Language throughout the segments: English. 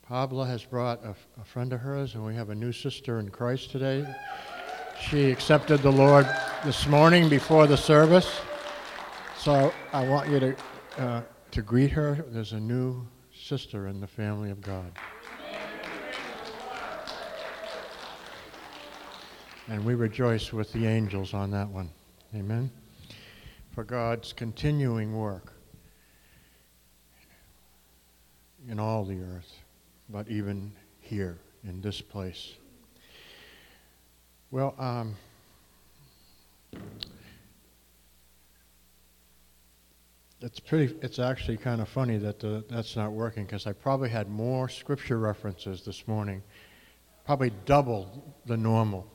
Pablo has brought a friend of hers, and we have a new sister in Christ today. She accepted the Lord this morning before the service. So I want you to greet her. There's a new sister in the family of God. And we rejoice with the angels on that one. Amen. For God's continuing work in all the earth, but even here in this place. Well, it's actually kind of funny that that's not working, because I probably had more scripture references this morning, probably double the normal.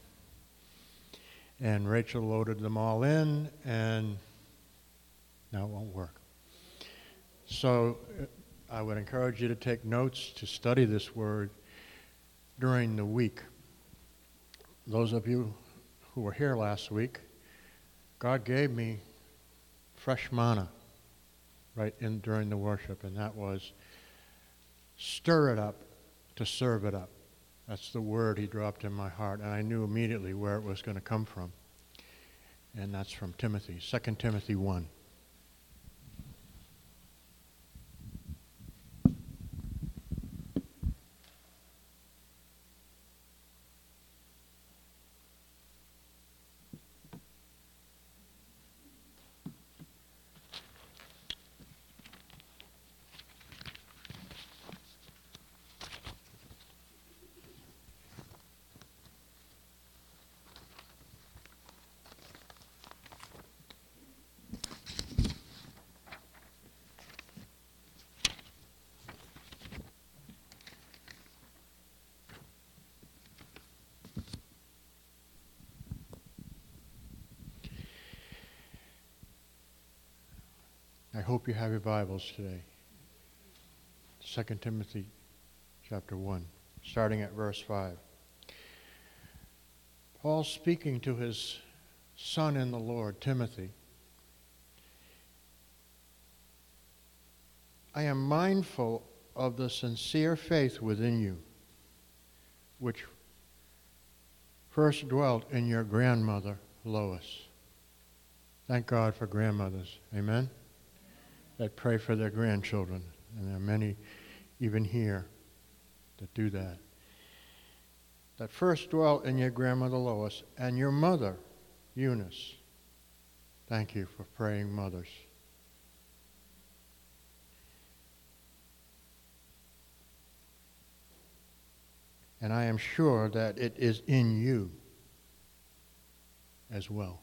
And Rachel loaded them all in, and now it won't work. So I would encourage you to take notes to study this word during the week. Those of you who were here last week, God gave me fresh manna during the worship, and that was stir it up to serve it up. That's the word he dropped in my heart, and I knew immediately where it was going to come from. And that's from Timothy, 2 Timothy 1. I hope you have your Bibles today. 2 Timothy chapter 1, starting at verse 5. Paul speaking to his son in the Lord, Timothy. I am mindful of the sincere faith within you, which first dwelt in your grandmother, Lois. Thank God for grandmothers. Amen? That pray for their grandchildren. And there are many even here that do that. That first dwelt in your grandmother Lois and your mother, Eunice. Thank you for praying mothers. And I am sure that it is in you as well.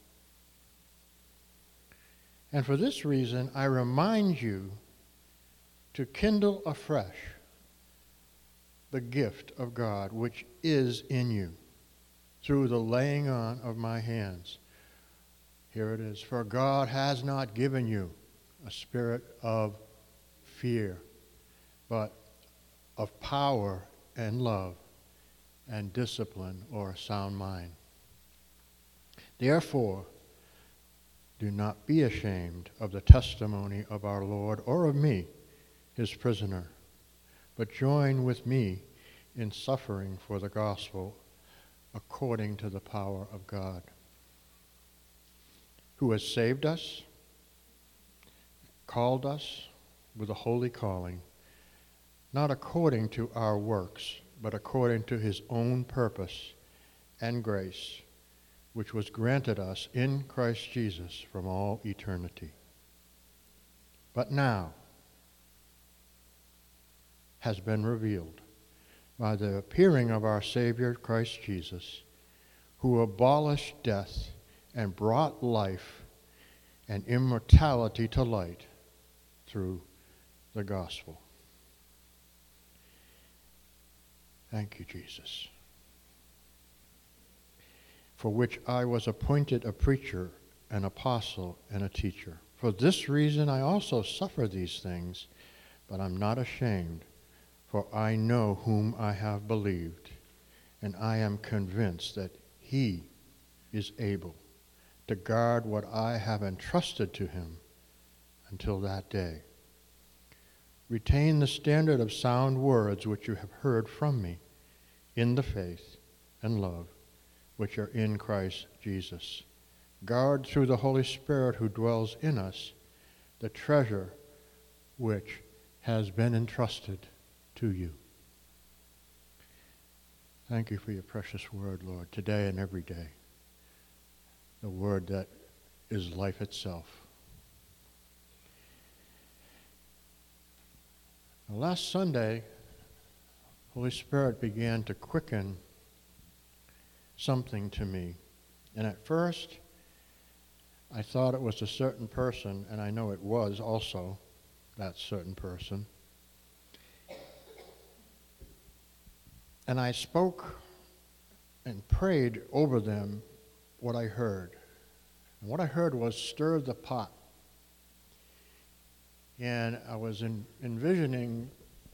And for this reason, I remind you to kindle afresh the gift of God which is in you through the laying on of my hands. Here it is. For God has not given you a spirit of fear, but of power and love and discipline, or a sound mind. Therefore, do not be ashamed of the testimony of our Lord or of me, his prisoner, but join with me in suffering for the gospel according to the power of God, who has saved us, called us with a holy calling, not according to our works, but according to his own purpose and grace, which was granted us in Christ Jesus from all eternity. But now has been revealed by the appearing of our Savior Christ Jesus, who abolished death and brought life and immortality to light through the gospel. Thank you, Jesus. For which I was appointed a preacher, an apostle, and a teacher. For this reason I also suffer these things, but I'm not ashamed, for I know whom I have believed, and I am convinced that he is able to guard what I have entrusted to him until that day. Retain the standard of sound words which you have heard from me in the faith and love which are in Christ Jesus. Guard through the Holy Spirit who dwells in us the treasure which has been entrusted to you. Thank you for your precious word, Lord, today and every day. The word that is life itself. Now, last Sunday, Holy Spirit began to quicken something to me. And at first, I thought it was a certain person, and I know it was also that certain person. And I spoke and prayed over them what I heard. And what I heard was stir the pot. And I was envisioning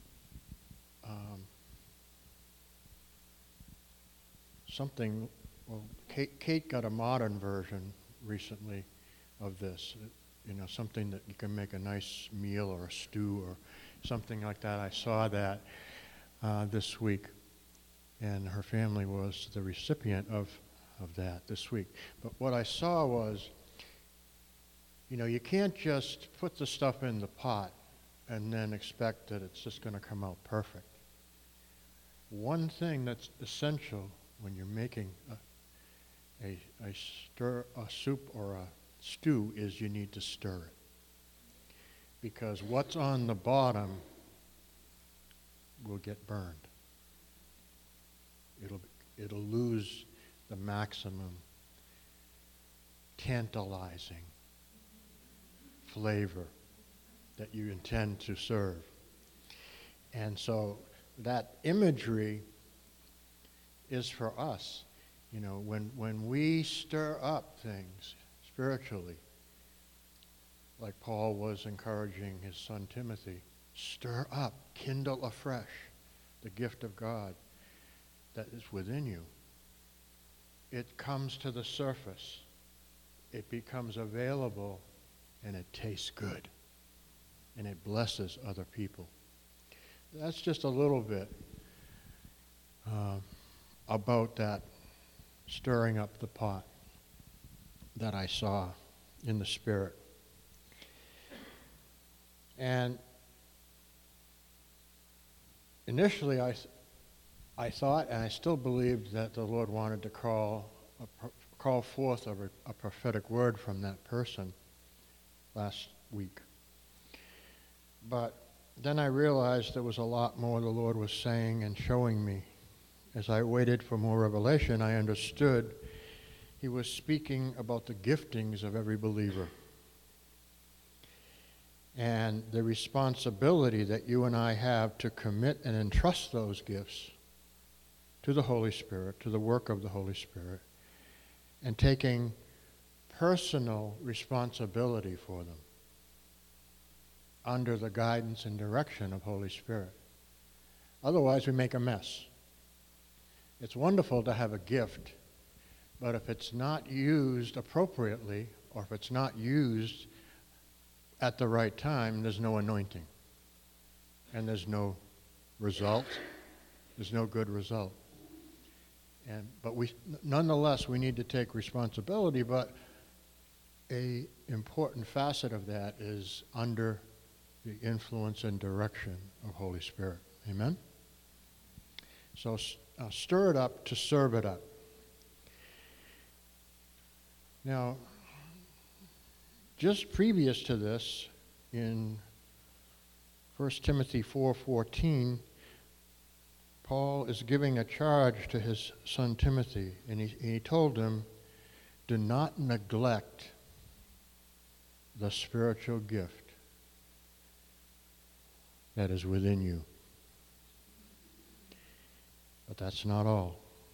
something. Well, Kate got a modern version recently of this. Something that you can make a nice meal or a stew or something like that. I saw that this week, and her family was the recipient of that this week. But what I saw was, you can't just put the stuff in the pot and then expect that it's just going to come out perfect. One thing that's essential when you're making a soup or a stew is you need to stir it. Because what's on the bottom will get burned. It'll lose the maximum tantalizing flavor that you intend to serve. And so that imagery is for us. When we stir up things spiritually, like Paul was encouraging his son Timothy, stir up, kindle afresh the gift of God that is within you. It comes to the surface. It becomes available, and it tastes good. And it blesses other people. That's just a little bit about that stirring up the pot that I saw in the Spirit. And initially I thought, and I still believed, that the Lord wanted to call forth a prophetic word from that person last week. But then I realized there was a lot more the Lord was saying and showing me. As I waited for more revelation, I understood he was speaking about the giftings of every believer and the responsibility that you and I have to commit and entrust those gifts to the Holy Spirit, to the work of the Holy Spirit, and taking personal responsibility for them under the guidance and direction of Holy Spirit. Otherwise, we make a mess. It's wonderful to have a gift, but if it's not used appropriately, or if it's not used at the right time, there's no anointing. And there's no result. There's no good result. But nonetheless, we need to take responsibility, but an important facet of that is under the influence and direction of Holy Spirit. Amen? So stir it up to serve it up. Now, just previous to this, in 1 Timothy 4:14, Paul is giving a charge to his son Timothy, and he told him, do not neglect the spiritual gift that is within you. But that's not all.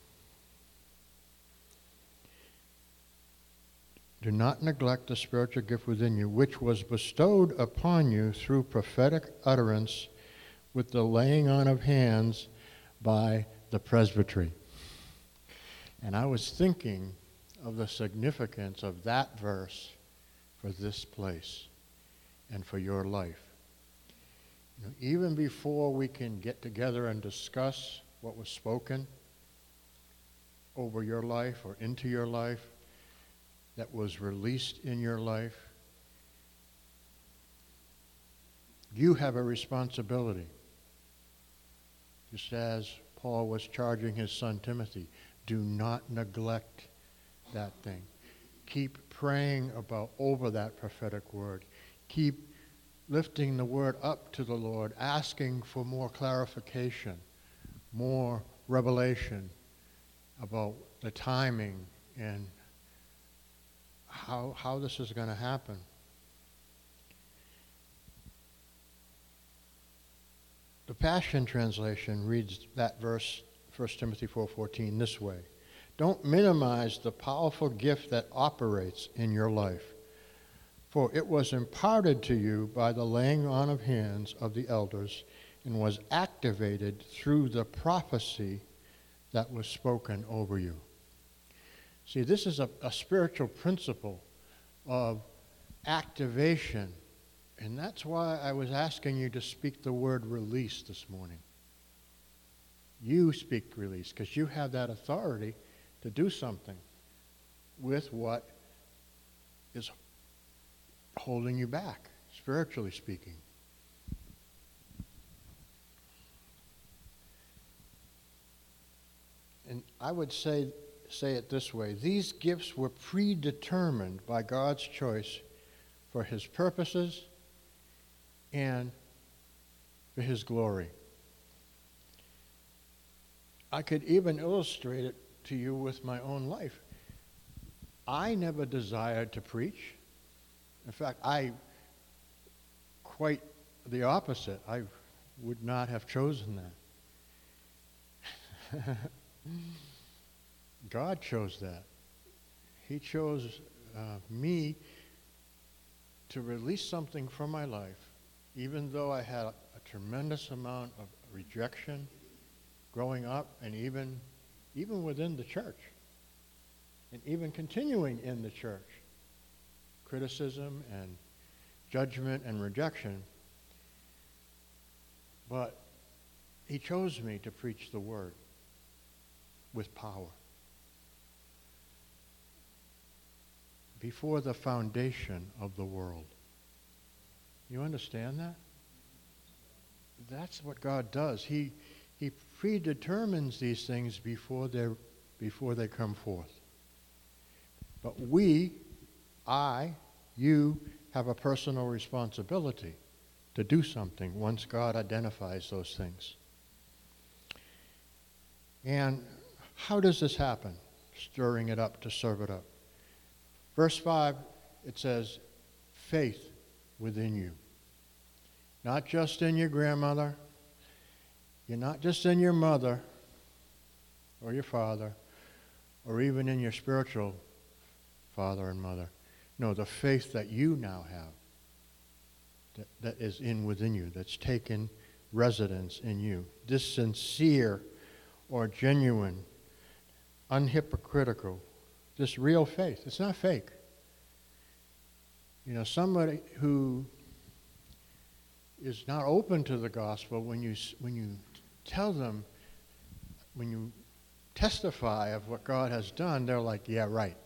Do not neglect the spiritual gift within you, which was bestowed upon you through prophetic utterance with the laying on of hands by the presbytery. And I was thinking of the significance of that verse for this place and for your life. Even before we can get together and discuss what was spoken over your life or into your life, that was released in your life, you have a responsibility. Just as Paul was charging his son Timothy, do not neglect that thing. Keep praying over that prophetic word. Keep lifting the word up to the Lord, asking for more clarification, more revelation about the timing and how this is going to happen. The Passion Translation reads that verse, 1 Timothy 4:14, this way. Don't minimize the powerful gift that operates in your life, for it was imparted to you by the laying on of hands of the elders and was activated through the prophecy that was spoken over you. See, this is a spiritual principle of activation, and that's why I was asking you to speak the word release this morning. You speak release because you have that authority to do something with what is holding you back, spiritually speaking. And I would say it this way. These gifts were predetermined by God's choice for his purposes and for his glory. I could even illustrate it to you with my own life. I never desired to preach. In fact, quite the opposite. I would not have chosen that. God chose that. He chose me to release something from my life, even though I had a tremendous amount of rejection growing up and even within the church, and even continuing in the church. Criticism and judgment and rejection. But he chose me to preach the word with power. Before the foundation of the world. You understand that? That's what God does. He predetermines these things before they come forth. But you have a personal responsibility to do something once God identifies those things. And how does this happen? Stirring it up to serve it up. Verse 5, it says, faith within you. Not just in your grandmother. You're not just in your mother or your father or even in your spiritual father and mother. No, the faith that you now have, that is within you, that's taken residence in you. This sincere or genuine, unhypocritical, this real faith. It's not fake. Somebody who is not open to the gospel, when you tell them, when you testify of what God has done, they're like, yeah, right.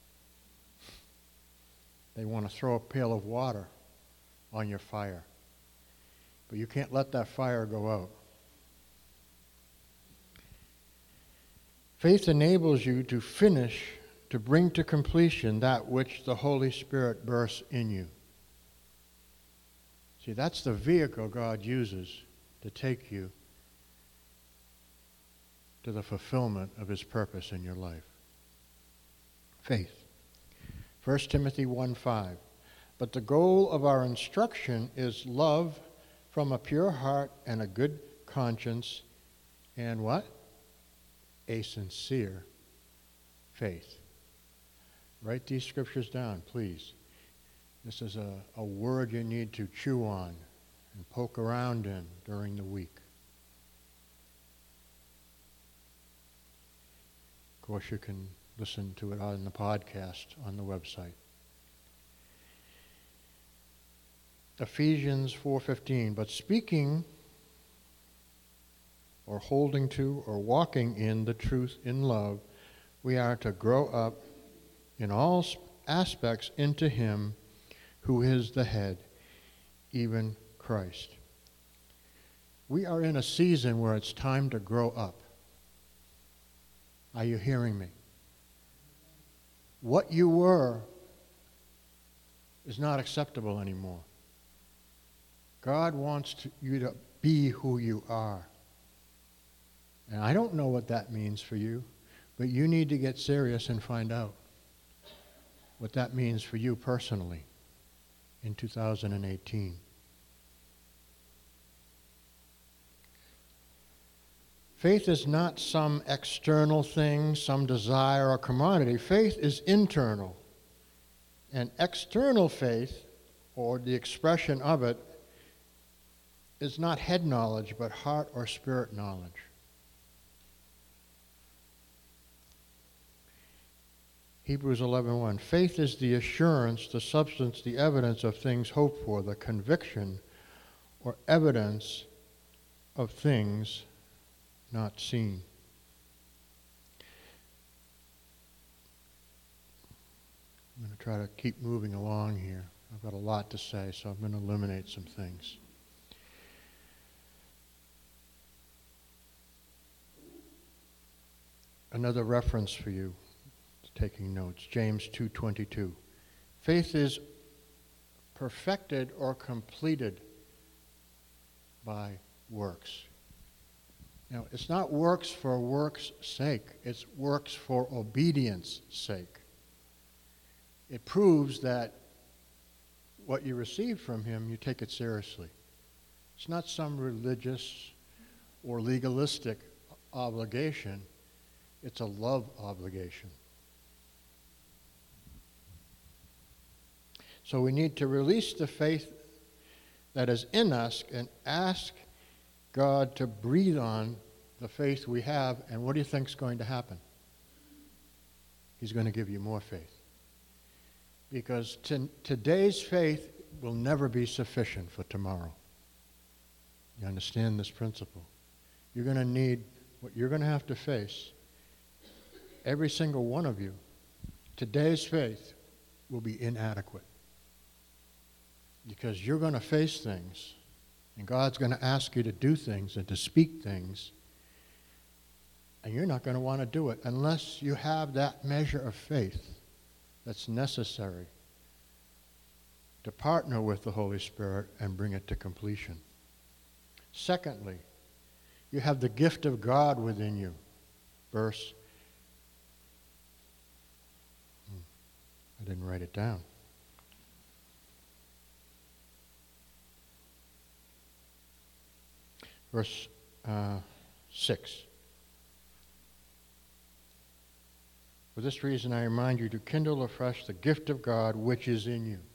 They want to throw a pail of water on your fire. But you can't let that fire go out. Faith enables you to finish, to bring to completion that which the Holy Spirit births in you. See, that's the vehicle God uses to take you to the fulfillment of his purpose in your life. Faith. 1 Timothy 1:5. But the goal of our instruction is love from a pure heart and a good conscience and what? A sincere faith. Write these scriptures down, please. This is a word you need to chew on and poke around in during the week. Of course, you can listen to it on the podcast on the website. Ephesians 4:15, but speaking or holding to or walking in the truth in love, we are to grow up in all aspects into him who is the head, even Christ. We are in a season where it's time to grow up. Are you hearing me? What you were is not acceptable anymore. God wants you to be who you are. And I don't know what that means for you, but you need to get serious and find out what that means for you personally in 2018. Faith is not some external thing, some desire or commodity. Faith is internal. And external faith, or the expression of it, is not head knowledge, but heart or spirit knowledge. Hebrews 11:1. Faith is the assurance, the substance, the evidence of things hoped for, the conviction or evidence of things not seen. I'm going to try to keep moving along here. I've got a lot to say, so I'm going to eliminate some things. Another reference for you, taking notes, James 2:22. Faith is perfected or completed by works. Now, it's not works for works' sake. It's works for obedience' sake. It proves that what you receive from him, you take it seriously. It's not some religious or legalistic obligation. It's a love obligation. So we need to release the faith that is in us and ask God to breathe on the faith we have, and what do you think is going to happen? He's going to give you more faith. Because today's faith will never be sufficient for tomorrow. You understand this principle? You're going to need what you're going to have to face. Every single one of you, today's faith will be inadequate. Because you're going to face things, and God's going to ask you to do things and to speak things, and you're not going to want to do it unless you have that measure of faith that's necessary to partner with the Holy Spirit and bring it to completion. Secondly, you have the gift of God within you. I didn't write it down. Verse 6. For this reason I remind you to kindle afresh the gift of God which is in you.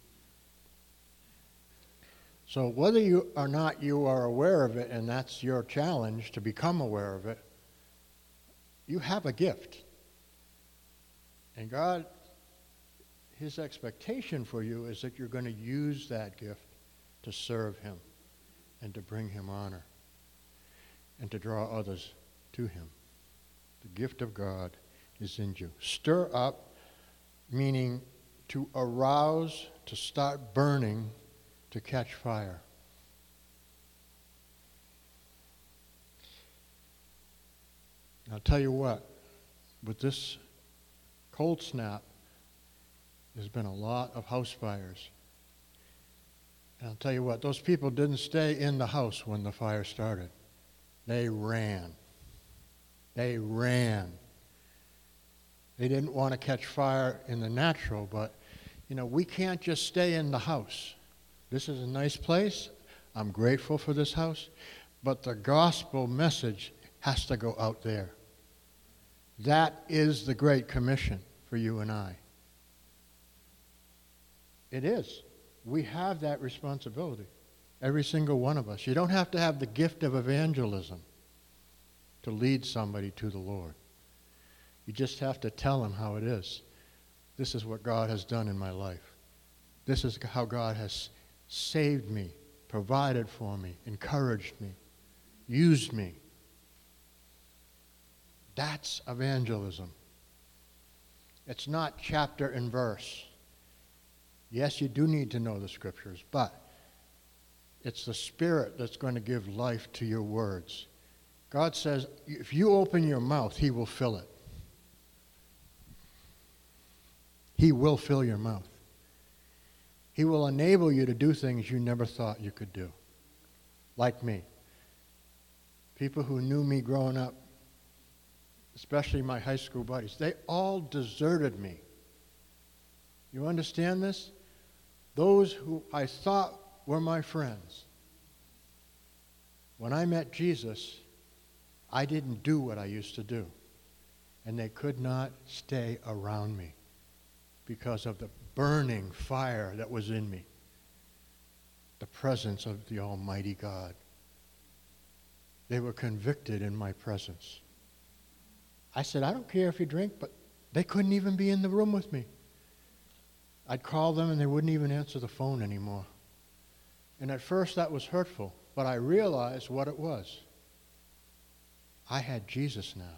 So whether you or not you are aware of it, and that's your challenge to become aware of it, you have a gift. And God, his expectation for you is that you're going to use that gift to serve him and to bring him honor and to draw others to him. The gift of God is in you. Stir up, meaning to arouse, to start burning, to catch fire. I'll tell you what, with this cold snap, there's been a lot of house fires. And I'll tell you what, those people didn't stay in the house when the fire started. They ran. They ran. They didn't want to catch fire in the natural, but, we can't just stay in the house. This is a nice place. I'm grateful for this house. But the gospel message has to go out there. That is the Great Commission for you and I. It is. We have that responsibility. Every single one of us. You don't have to have the gift of evangelism to lead somebody to the Lord. You just have to tell them how it is. This is what God has done in my life. This is how God has saved me, provided for me, encouraged me, used me. That's evangelism. It's not chapter and verse. Yes, you do need to know the scriptures, but it's the Spirit that's going to give life to your words. God says, if you open your mouth, He will fill it. He will fill your mouth. He will enable you to do things you never thought you could do. Like me. People who knew me growing up, especially my high school buddies, they all deserted me. You understand this? Those who I thought were my friends. When I met Jesus, I didn't do what I used to do. And they could not stay around me because of the burning fire that was in me. The presence of the Almighty God. They were convicted in my presence. I said, I don't care if you drink, but they couldn't even be in the room with me. I'd call them and they wouldn't even answer the phone anymore. And at first that was hurtful, but I realized what it was. I had Jesus now.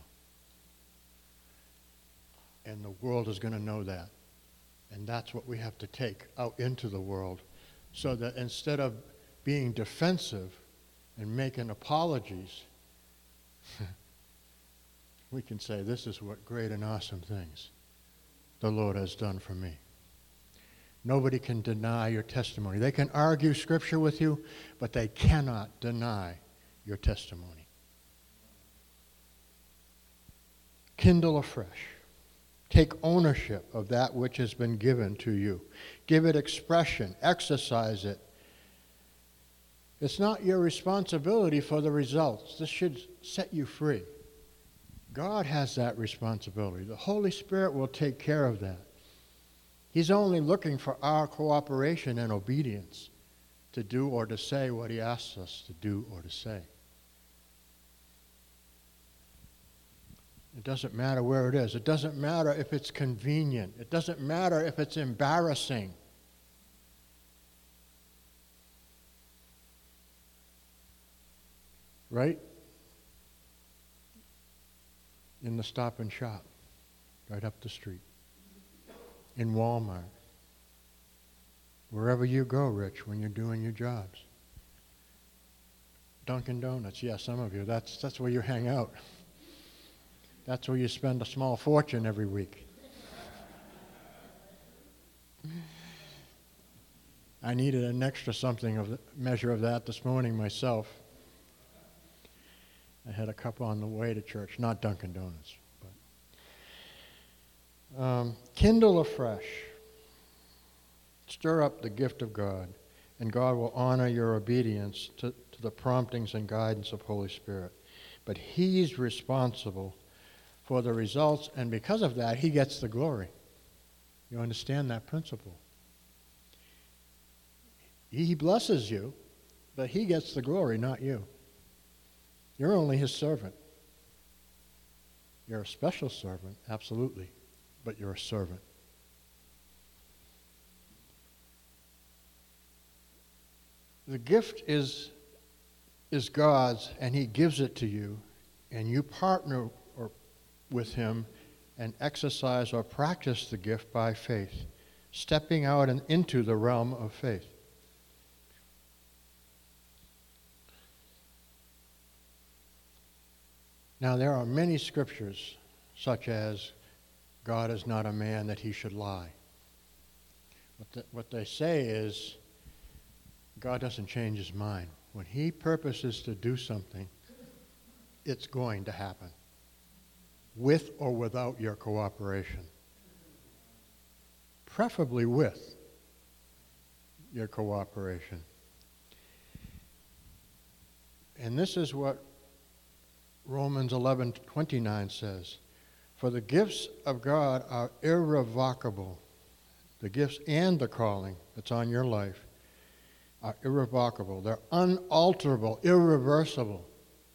And the world is going to know that. And that's what we have to take out into the world, so that instead of being defensive and making apologies, we can say, this is what great and awesome things the Lord has done for me. Nobody can deny your testimony. They can argue Scripture with you, but they cannot deny your testimony. Kindle afresh. Take ownership of that which has been given to you. Give it expression. Exercise it. It's not your responsibility for the results. This should set you free. God has that responsibility. The Holy Spirit will take care of that. He's only looking for our cooperation and obedience to do or to say what He asks us to do or to say. It doesn't matter where it is. It doesn't matter if it's convenient. It doesn't matter if it's embarrassing. Right? In the Stop and Shop, right up the street. In Walmart. Wherever you go, Rich, when you're doing your jobs. Dunkin' Donuts, yeah, some of you, that's where you hang out. That's where you spend a small fortune every week. I needed an extra something of the measure of that this morning myself. I had a cup on the way to church, not Dunkin' Donuts. But kindle afresh. Stir up the gift of God, and God will honor your obedience to the promptings and guidance of Holy Spirit. But He's responsible for the results, and because of that, He gets the glory. You understand that principle? He blesses you, but He gets the glory, not you. You're only His servant. You're a special servant, absolutely, but you're a servant. The gift is God's, and He gives it to you, and you partner with Him and exercise or practice the gift by faith, stepping out and into the realm of faith. Now, there are many scriptures, such as, God is not a man that He should lie. What they say is, God doesn't change His mind. When He purposes to do something, it's going to happen, with or without your cooperation. Preferably with your cooperation. And this is what Romans 11:29 says. For the gifts of God are irrevocable. The gifts and the calling that's on your life are irrevocable. They're unalterable, irreversible.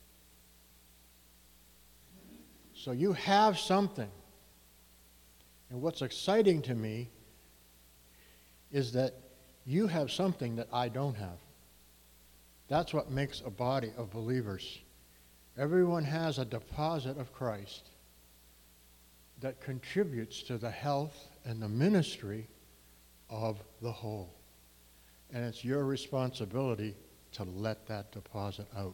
So you have something. And what's exciting to me is that You have something that I don't have. That's what makes a body of believers. Everyone has a deposit of Christ that contributes to the health and the ministry of the whole. And it's your responsibility to let that deposit out.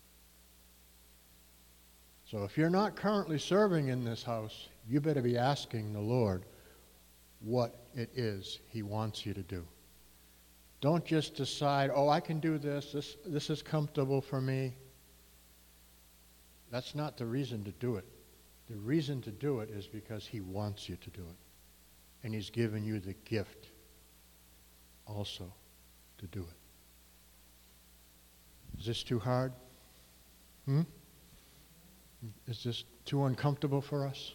So if you're not currently serving in this house, you better be asking the Lord what it is He wants you to do. Don't just decide, oh, I can do this. This is comfortable for me. That's not the reason to do it. The reason to do it is because He wants you to do it. And He's given you the gift also to do it. Is this too hard? Is this too uncomfortable for us?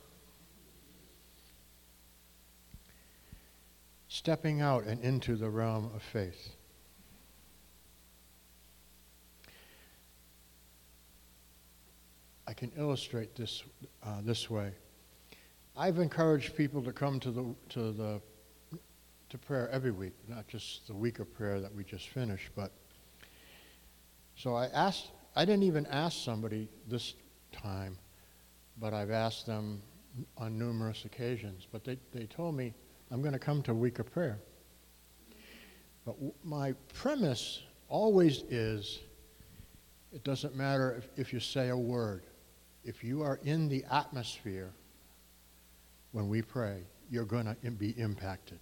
Stepping out and into the realm of faith. I can illustrate this this way. I've encouraged people to come to prayer every week, not just the week of prayer that we just finished. But so I didn't even ask somebody this time, but I've asked them on numerous occasions. But they told me, I'm going to come to a week of prayer. But my premise always is, it doesn't matter if you say a word. If you are in the atmosphere when we pray, you're going to be impacted.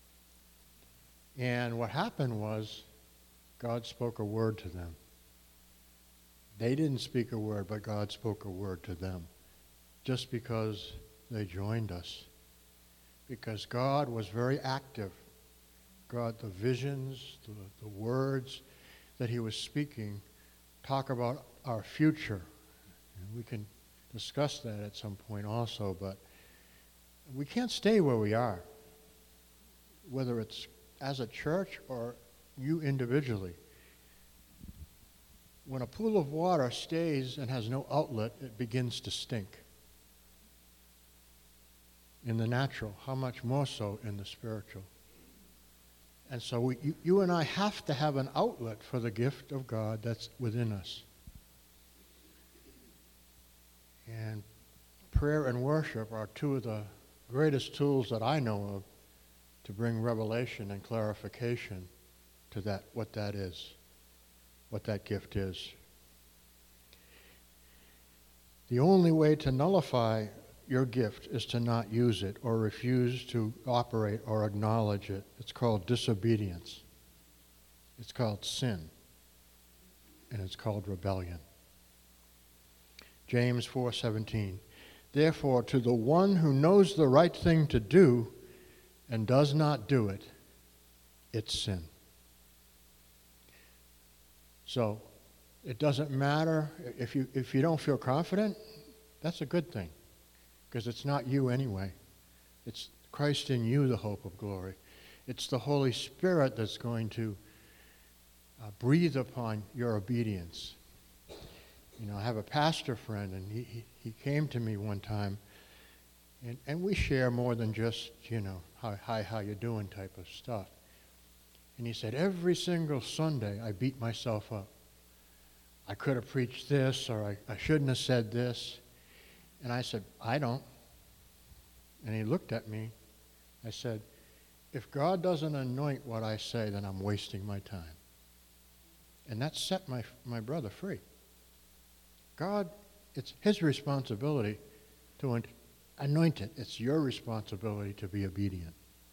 And what happened was, God spoke a word to them. They didn't speak a word, but God spoke a word to them, just because they joined us. Because God was very active. God, the visions, the words that He was speaking talk about our future. And we can discuss that at some point also, but we can't stay where we are, whether it's as a church or you individually. When a pool of water stays and has no outlet, it begins to stink. In the natural, how much more so in the spiritual? And so you and I have to have an outlet for the gift of God that's within us. And prayer and worship are two of the greatest tools that I know of to bring revelation and clarification to that, what that is, what that gift is. The only way to nullify your gift is to not use it or refuse to operate or acknowledge it. It's called disobedience. It's called sin. And it's called rebellion. James 4:17. Therefore, to the one who knows the right thing to do and does not do it, it's sin. So, it doesn't matter if you don't feel confident, that's a good thing, because it's not you anyway. It's Christ in you, the hope of glory. It's the Holy Spirit that's going to breathe upon your obedience. You know, I have a pastor friend, and he came to me one time, and we share more than just, you know, hi, how you doing type of stuff. And he said, every single Sunday I beat myself up. I could have preached this, or I shouldn't have said this. And I said, I don't. And he looked at me. I said, if God doesn't anoint what I say, then I'm wasting my time. And that set my brother free. God, it's His responsibility to anoint it. It's your responsibility to be obedient.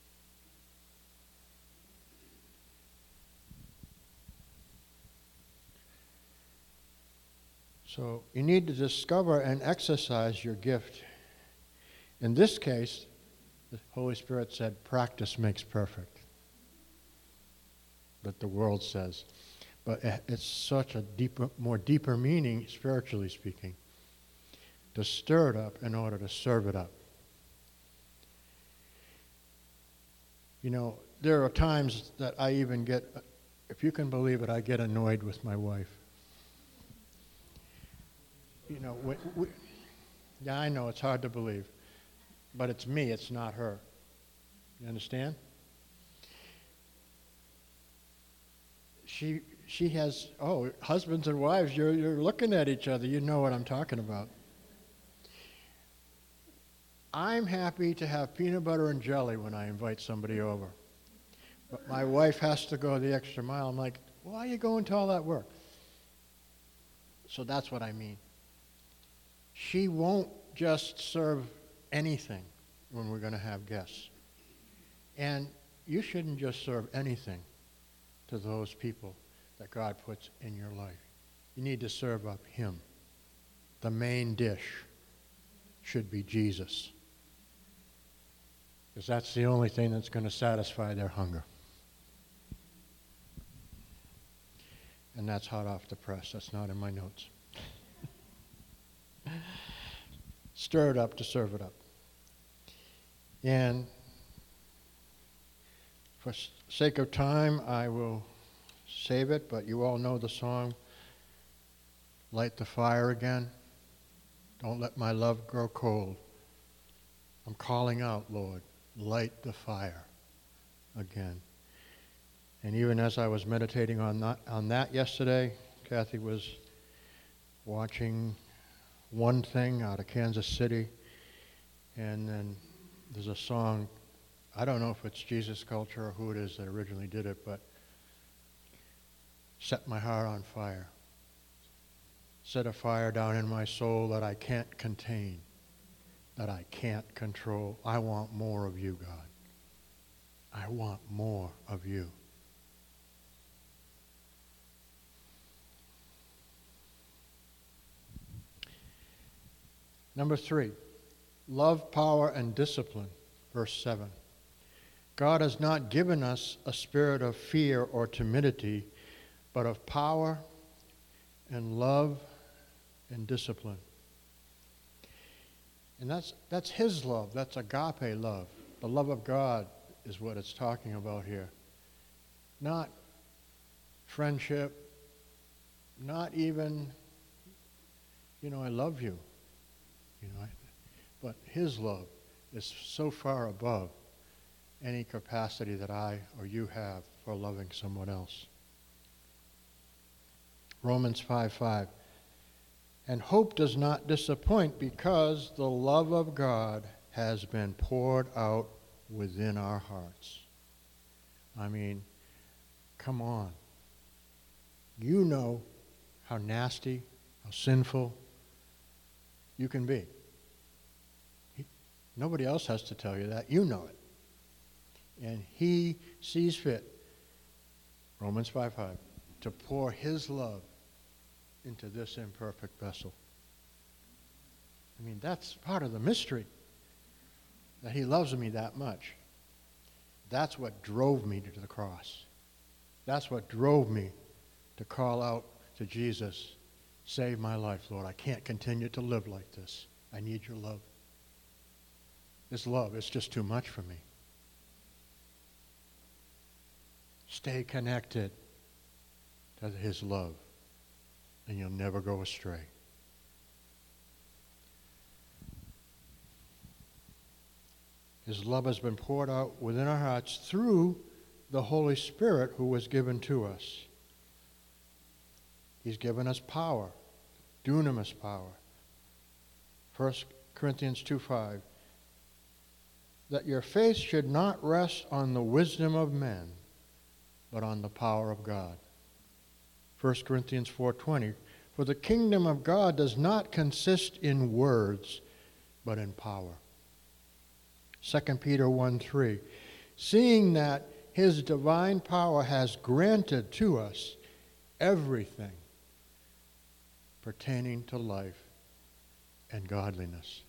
So you need to discover and exercise your gift. In this case, the Holy Spirit said, practice makes perfect. But the world says. But it's such a more deeper meaning, spiritually speaking, to stir it up in order to serve it up. You know, there are times that I even get, if you can believe it, I get annoyed with my wife. You know, yeah, I know it's hard to believe, but it's me, it's not her. You understand? she has, husbands and wives, you're looking at each other. You know what I'm talking about. I'm happy to have peanut butter and jelly when I invite somebody over. But my wife has to go the extra mile. I'm like, why are you going to all that work? So that's what I mean. She won't just serve anything when we're going to have guests. And you shouldn't just serve anything to those people that God puts in your life. You need to serve up Him. The main dish should be Jesus. Because that's the only thing that's going to satisfy their hunger. And that's hot off the press. That's not in my notes. Stir it up to serve it up. And for sake of time, I will save it, but you all know the song, Light the Fire Again. Don't let my love grow cold. I'm calling out, Lord, light the fire again. And even as I was meditating on that yesterday, Kathy was watching One Thing out of Kansas City, and then there's a song, I don't know if it's Jesus Culture or who it is that originally did it, but set my heart on fire. Set a fire down in my soul that I can't contain, that I can't control. I want more of you, God. I want more of you. Number 3, love, power, and discipline, verse 7. God has not given us a spirit of fear or timidity, but of power and love and discipline. And that's His love. That's agape love. The love of God is what it's talking about here. Not friendship, not even, I love you. But His love is so far above any capacity that I or you have for loving someone else. Romans 5:5. And hope does not disappoint because the love of God has been poured out within our hearts. I mean, come on. You know how nasty, how sinful you can be. Nobody else has to tell you that. You know it. And He sees fit, Romans 5:5, to pour His love into this imperfect vessel. I mean, that's part of the mystery, that He loves me that much. That's what drove me to the cross. That's what drove me to call out to Jesus, save my life, Lord. I can't continue to live like this. I need your love. This love is just too much for me. Stay connected to His love, and you'll never go astray. His love has been poured out within our hearts through the Holy Spirit who was given to us. He's given us power, dunamis power. 1 Corinthians 2:5. That your faith should not rest on the wisdom of men, but on the power of God. 1 Corinthians 4:20. For the kingdom of God does not consist in words, but in power. 2 Peter 1:3. Seeing that His divine power has granted to us everything pertaining to life and godliness.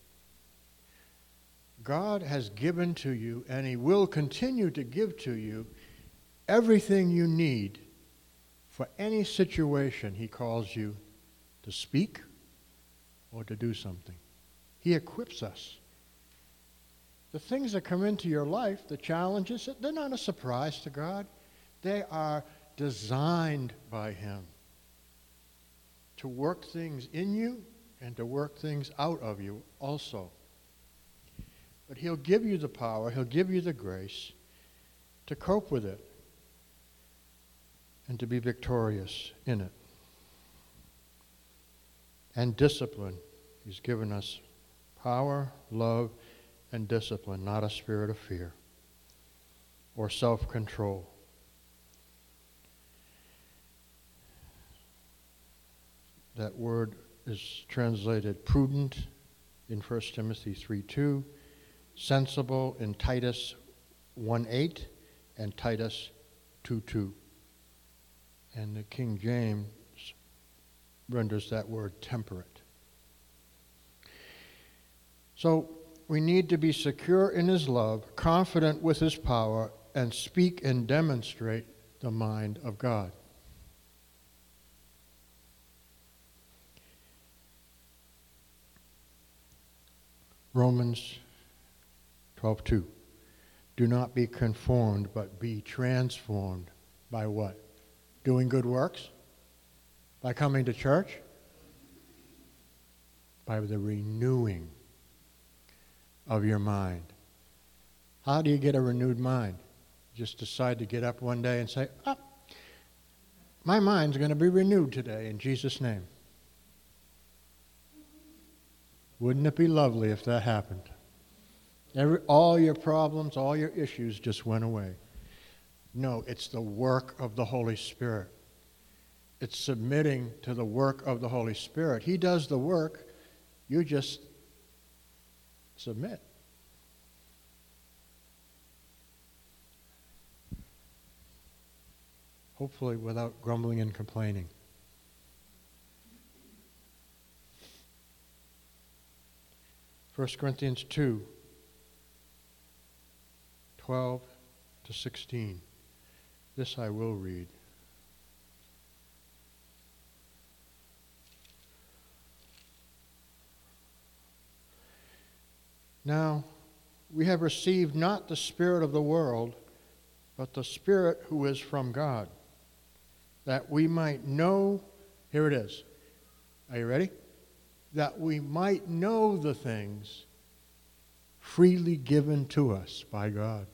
God has given to you, and He will continue to give to you, everything you need for any situation He calls you to speak or to do something. He equips us. The things that come into your life, the challenges, they're not a surprise to God. They are designed by Him to work things in you and to work things out of you also. But He'll give you the power, He'll give you the grace to cope with it. and to be victorious in it. And discipline. He's given us power, love, and discipline, not a spirit of fear or self-control. That word is translated prudent in 1 Timothy 3:2, sensible in Titus 1:8, and Titus 2:2. And the King James renders that word temperate. So we need to be secure in his love, confident with his power, and speak and demonstrate the mind of God. Romans 12:2. Do not be conformed, but be transformed by what? Doing good works? By coming to church? By the renewing of your mind. How do you get a renewed mind? Just decide to get up one day and say, my mind's going to be renewed today in Jesus' name. Wouldn't it be lovely if that happened? All your problems, all your issues just went away. No, it's the work of the Holy Spirit. It's submitting to the work of the Holy Spirit. He does the work, you just submit. Hopefully without grumbling and complaining. First Corinthians 2:12-16. This I will read. Now, we have received not the spirit of the world, but the Spirit who is from God, that we might know, here it is. Are you ready? That we might know the things freely given to us by God,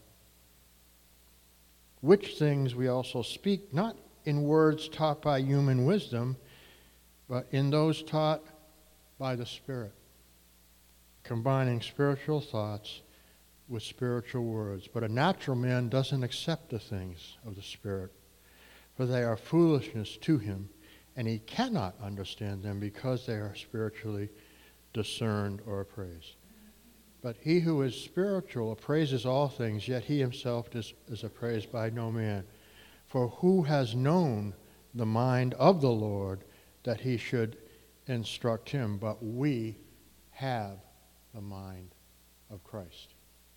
which things we also speak, not in words taught by human wisdom, but in those taught by the Spirit, combining spiritual thoughts with spiritual words. But a natural man doesn't accept the things of the Spirit, for they are foolishness to him, and he cannot understand them because they are spiritually discerned or appraised. But he who is spiritual appraises all things, yet he himself is appraised by no man. For who has known the mind of the Lord that he should instruct him? But we have the mind of Christ.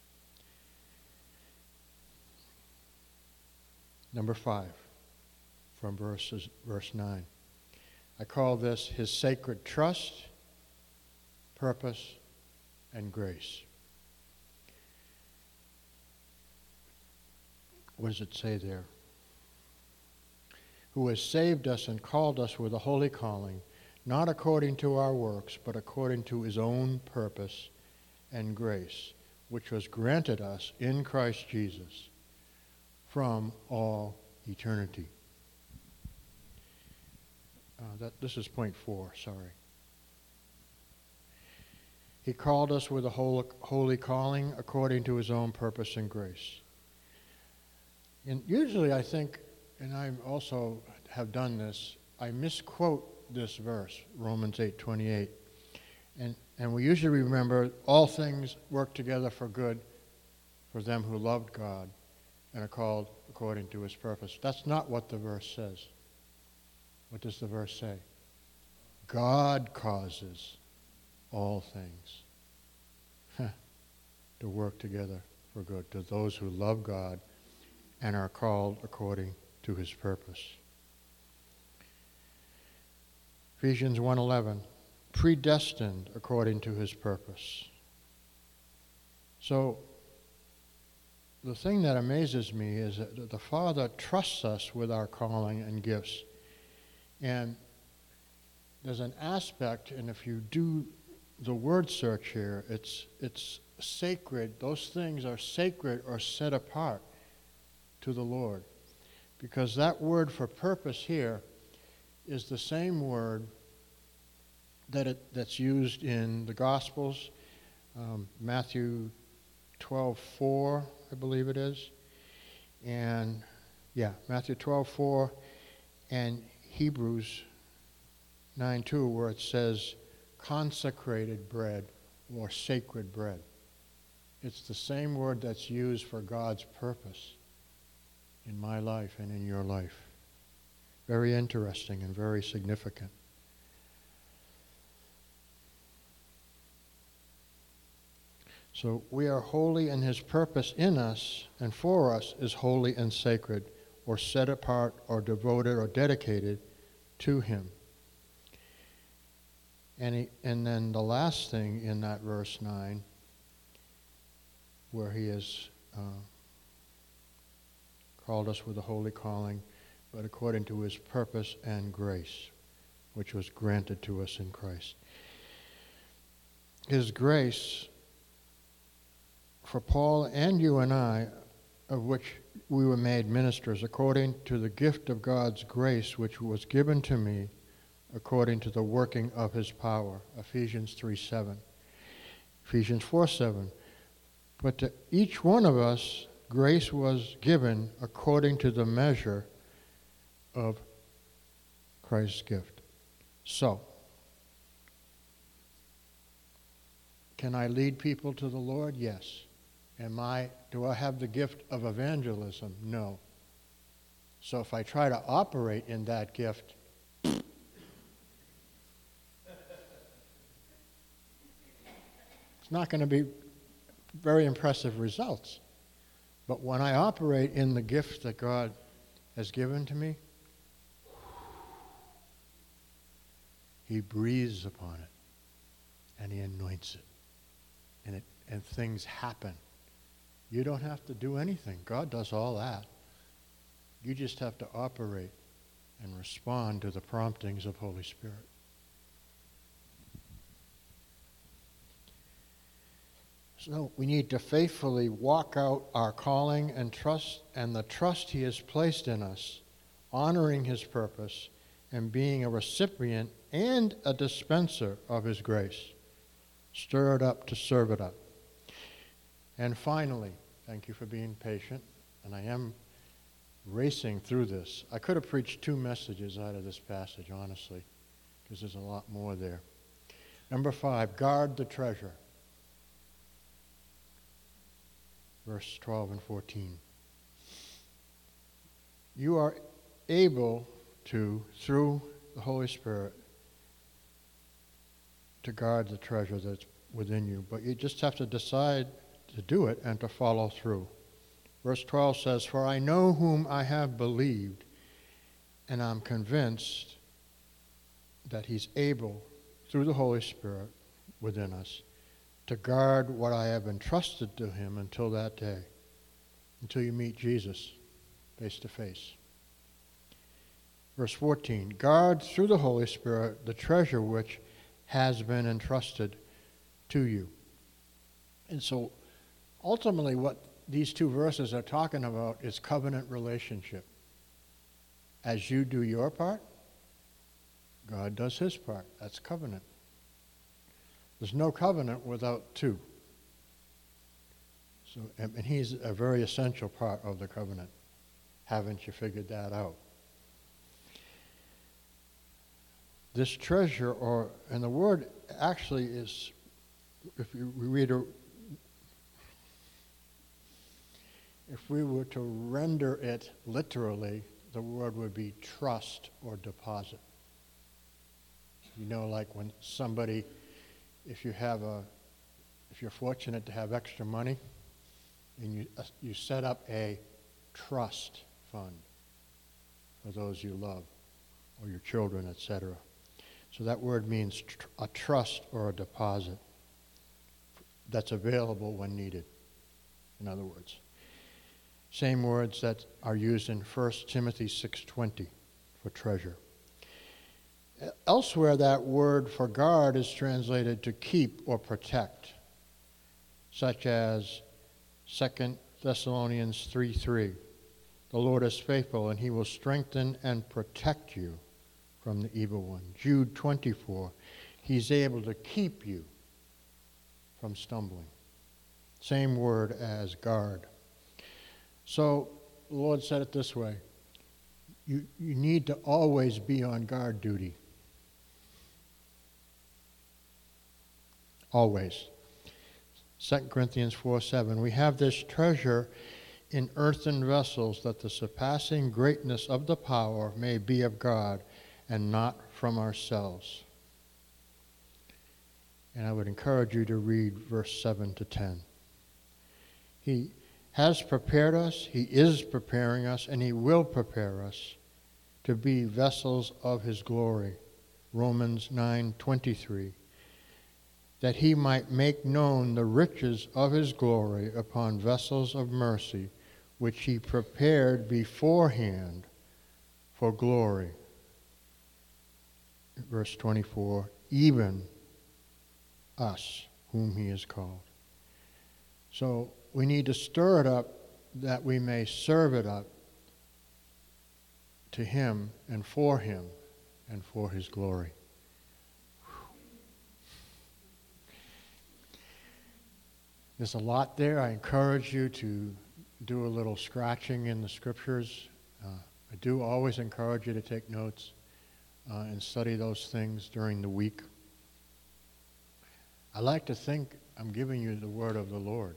Number 5, from verse 9. I call this his sacred trust, purpose, and grace. What does it say there? Who has saved us and called us with a holy calling, not according to our works, but according to his own purpose and grace, which was granted us in Christ Jesus from all eternity. This is point 4, sorry. He called us with a holy calling according to his own purpose and grace. And usually I think, and I also have done this, I misquote this verse, Romans 8:28. And we usually remember all things work together for good for them who loved God and are called according to his purpose. That's not what the verse says. What does the verse say? God causes all things to work together for good to those who love God and are called according to his purpose. Ephesians 1:11, predestined according to his purpose. So the thing that amazes me is that the Father trusts us with our calling and gifts. And there's an aspect, and if you do the word search here, it's sacred. Those things are sacred or set apart to the Lord. because that word for purpose here is the same word that's used in the Gospels, Matthew 12:4, I believe it is, and Matthew 12:4, and Hebrews 9:2, where it says consecrated bread or sacred bread. It's the same word that's used for God's purpose in my life and in your life. Very interesting and very significant. So we are holy, and his purpose in us and for us is holy and sacred, or set apart or devoted or dedicated to him. And then the last thing in that verse 9, where he has called us with a holy calling, but according to his purpose and grace, which was granted to us in Christ. His grace for Paul and you and I, of which we were made ministers, according to the gift of God's grace, which was given to me according to the working of his power. Ephesians 3:7. Ephesians 4:7. But to each one of us, grace was given according to the measure of Christ's gift. So, can I lead people to the Lord? Yes. Do I have the gift of evangelism? No. So if I try to operate in that gift, it's not going to be very impressive results. But when I operate in the gift that God has given to me, he breathes upon it and he anoints it, and things happen. You don't have to do anything. God does all that. You just have to operate and respond to the promptings of Holy Spirit. So we need to faithfully walk out our calling and the trust he has placed in us, honoring his purpose and being a recipient and a dispenser of his grace. Stir it up to serve it up. And finally, thank you for being patient, and I am racing through this. I could have preached 2 messages out of this passage, honestly, because there's a lot more there. Number 5, guard the treasure. Verse 12 and 14. You are able to, through the Holy Spirit, to guard the treasure that's within you, but you just have to decide to do it and to follow through. Verse 12 says, "For I know whom I have believed, and I'm convinced that he's able, through the Holy Spirit within us, to guard what I have entrusted to him until that day, until you meet Jesus face to face." Verse 14, "Guard through the Holy Spirit the treasure which has been entrusted to you." And so ultimately what these 2 verses are talking about is covenant relationship. As you do your part, God does his part. That's covenant. There's no covenant without 2. So, and he's a very essential part of the covenant. Haven't you figured that out? This treasure, and the word actually is, if we were to render it literally, the word would be trust or deposit. You know, like when somebody, if you're fortunate to have extra money, and you set up a trust fund for those you love, or your children, etc. So that word means a trust or a deposit that's available when needed, in other words. Same words that are used in 1 Timothy 6:20 for treasure. Elsewhere, that word for guard is translated to keep or protect, such as 2 Thessalonians 3:3. The Lord is faithful, and he will strengthen and protect you from the evil one. Jude 24, he's able to keep you from stumbling. Same word as guard. So the Lord said it this way. You need to always be on guard duty. Always. 2 Corinthians 4:7. We have this treasure in earthen vessels, that the surpassing greatness of the power may be of God and not from ourselves. And I would encourage you to read verse 7 to 10. He has prepared us, he is preparing us, and he will prepare us to be vessels of his glory. Romans 9:23. That he might make known the riches of his glory upon vessels of mercy, which he prepared beforehand for glory. Verse 24, even us, whom he has called. So we need to stir it up that we may serve it up to him and for his glory. There's a lot there. I encourage you to do a little scratching in the scriptures. I do always encourage you to take notes and study those things during the week. I like to think I'm giving you the word of the Lord.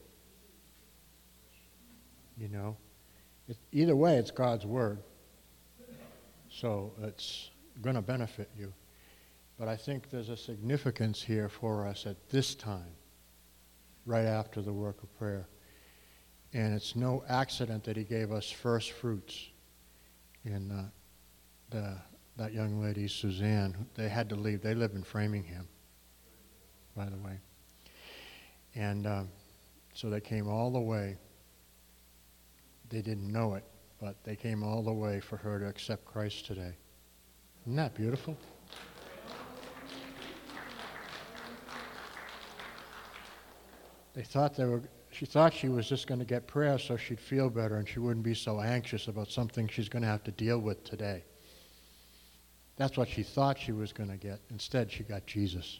You know, either way, it's God's word. So it's going to benefit you. But I think there's a significance here for us at this time, right after the work of prayer. And it's no accident that he gave us first fruits. And that young lady, Suzanne, they had to leave. They live in Framingham, by the way. And so they came all the way. They didn't know it, but they came all the way for her to accept Christ today. Isn't that beautiful? She thought she was just going to get prayer so she'd feel better and she wouldn't be so anxious about something she's going to have to deal with today. That's what she thought she was going to get. Instead, she got Jesus.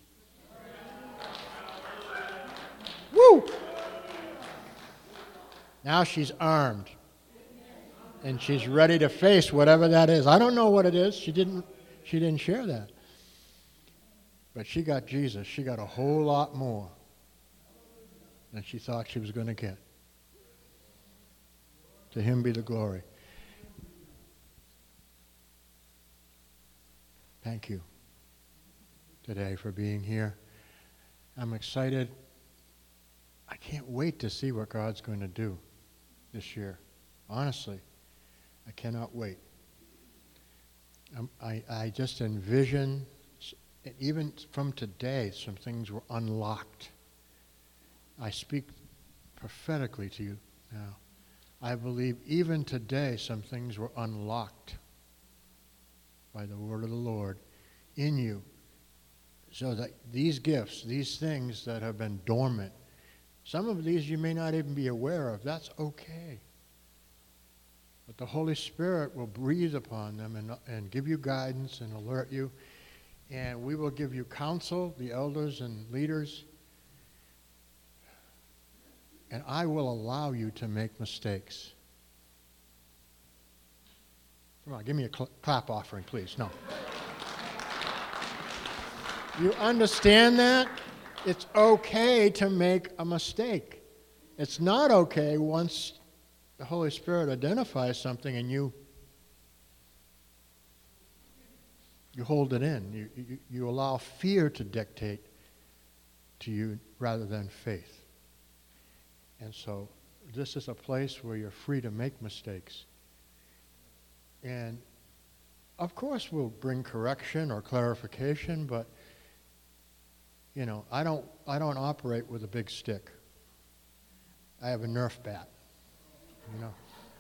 Woo! Now she's armed. And she's ready to face whatever that is. I don't know what it is. She didn't share that. But she got Jesus. She got a whole lot more than she thought she was going to get. To him be the glory. Thank you today for being here. I'm excited. I can't wait to see what God's going to do this year. Honestly, I cannot wait. I just envision, even from today, some things were unlocked. I speak prophetically to you now. I believe even today some things were unlocked by the word of the Lord in you, so that these gifts, these things that have been dormant, some of these you may not even be aware of. That's okay. But the Holy Spirit will breathe upon them and give you guidance and alert you. And we will give you counsel, the elders and leaders. And I will allow you to make mistakes. Come on, give me a clap offering, please. No. You understand that? It's okay to make a mistake. It's not okay once the Holy Spirit identifies something and you hold it in. You allow fear to dictate to you rather than faith. And so this is a place where you're free to make mistakes. And of course we'll bring correction or clarification, but you know, I don't operate with a big stick. I have a Nerf bat. You know.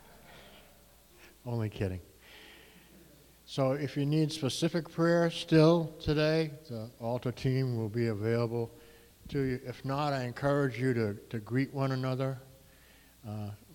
Only kidding. So if you need specific prayer still today, the altar team will be available to you. If not, I encourage you to greet one another.